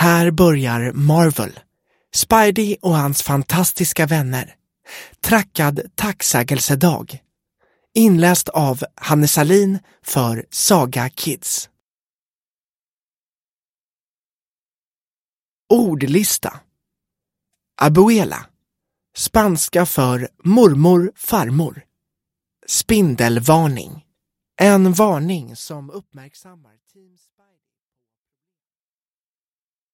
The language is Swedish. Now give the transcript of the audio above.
Här börjar Marvel, Spidey och hans fantastiska vänner. Trackad tacksägelsedag. Inläst av Hanne Salin för Saga Kids. Ordlista. Abuela. Spanska för mormor, farmor. Spindelvarning. En varning som uppmärksammar teams.